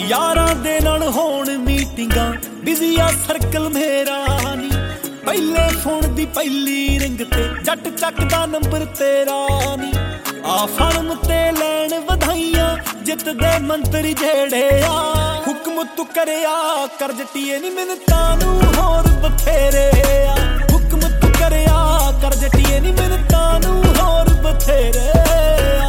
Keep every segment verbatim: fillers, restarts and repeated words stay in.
यारां दे नाल होण मीटिंगां बिजी आ सर्कल मेरा नी पहले फोन दी पहली रिंग ते जट चकदा नंबर तेरा नी आ फर्म ते लैण वधाइयां जित दे मंत्री जेड़े आ हुक्म तू करया कर जटिए नी मिन्नतां नूं होर बथेरे आ हुक्म तू करया कर जटिए नी मिन्नतां नूं होर बथेरे आ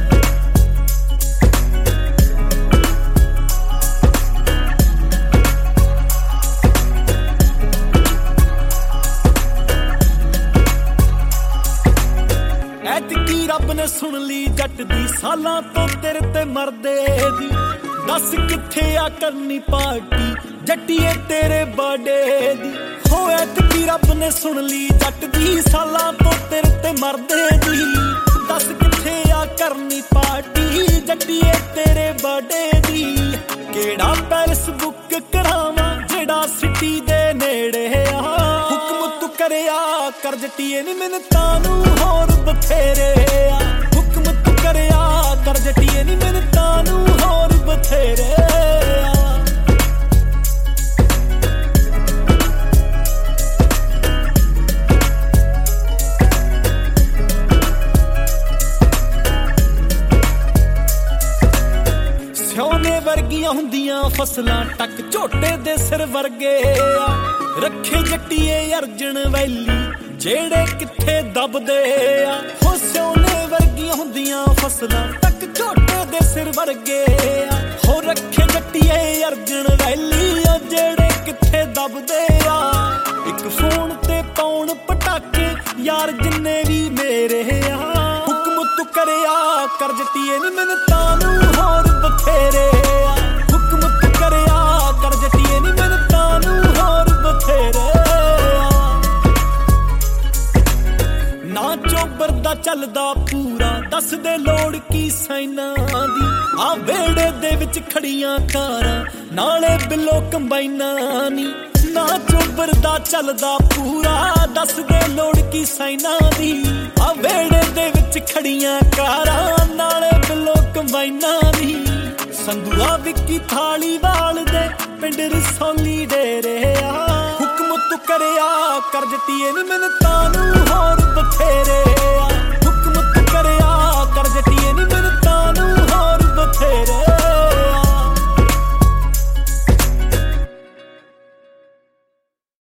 ऐतकी रब ने सुन ली जट दी सालां तो तेरे ते मरदे दी दस किथे आ करनी पार्टी जट्टिए तेरे बर्थडे दी हो ऐतकी रब ने सुन ली जट दी सालां तो तेरे ते मरदे दी दस किथे आ करनी पार्टी जट्टिए तेरे बर्थडे दी केड़ा पैलेस बुक करावां जेड़ा सिटी दे नेड़े आ हुक्म तू करया कर जट्टिए नी मिन्नतां नूं होर बथेरे आ हुक्म तू करया कर जट्टिए नी मिन्नतां नूं होर बथेरे आ ਸਿਉਨੇ ਵਰਗੀਆਂ ਹੁੰਦੀਆਂ ਫਸਲਾਂ ਟੱਕ ਝੋਟੇ ਦੇ ਸਿਰ ਵਰਗੇ ਆ ਰੱਖੇ ਜੱਟੀਏ ਅਰਜਨ ਵੈਲੀ ਜਿਹੜੇ ਕਿੱਥੇ ਦਬਦੇ ਆ ਹੋ ਸਿਉਨੇ ਵਰਗੀਆਂ ਹੁੰਦੀਆਂ ਫਸਲਾਂ ਟੱਕ ਝੋਟੇ ਦੇ ਸਿਰ ਵਰਗੇ ਆ ਹੋ ਰੱਖੇ ਜੱਟੀਏ ਅਰਜਨ ਵੈਲੀ ਜਿਹੜੇ ਕਿੱਥੇ ਦਬਦੇ ਆ ਇੱਕ ਫੋਨ ਤੇ ਪਾਉਣ ਪਟਾਕੇ ਯਾਰ ਜਿੰਨੇ ਵੀ ਮੇਰੇ ਆ ਹੁਕਮ ਤੂੰ ਕਰਿਆ ਕਰ ਜੱਟੀਏ ਨੀ ਮਿੰਨਤਾਂ ਨੂੰ ਹੋਰ ਬਥੇਰੇ ਆ ਹੁਕਮ ਤੂੰ ਕਰਿਆ ਕਰ ਜੱਟੀਏ ਨੀ ਮਿੰਨਤਾਂ ਨੂੰ ਹੋਰ ਬਥੇਰੇ ਨਾ ਚੋਬਰ ਦਾ ਚੱਲਦਾ ਪੂਰਾ ਦੱਸ ਦੇ ਲੋੜ ਕੀ ਸਾਈਨਾਂ ਦੀ ਆ ਵੇੜੇ ਦੇ ਵਿੱਚ ਖੜੀਆਂ ਕਾਰਾਂ ਨਾਲੇ ਬਿੱਲੋ ਕੰਬਾਈਨਾਂ ਨੀ ਨਾ ਚੋਬਰ ਦਾ ਚੱਲਦਾ ਪੂਰਾ ਦੱਸ ਦੇ ਲੋੜ ਕੀ ਸਾਈਨਾਂ ਦੀ ਆ ਵੇੜੇ ਦੇ ਵਿੱਚ ਖੜੀਆਂ ਕਾਰਾਂ ਨਾਲੇ ਬਿੱਲੋ ਕੰਬਾਈਨਾਂ ਦੀ ਸੰਧੂਆ ਵਿੱਕੀ ਥਾਲੀਵਾਲ ਦੇ ਪਿੰਡ ਰਸੌਲੀ ਡੇਰੇ ਆ ਹੁਕਮ ਤੂੰ ਕਰਿਆ ਕਰ ਜੱਟੀਏ ਨੀ ਮਿੰਨਤਾਂ ਨੂੰ ਹੋਰ ਬਥੇਰੇ ਆ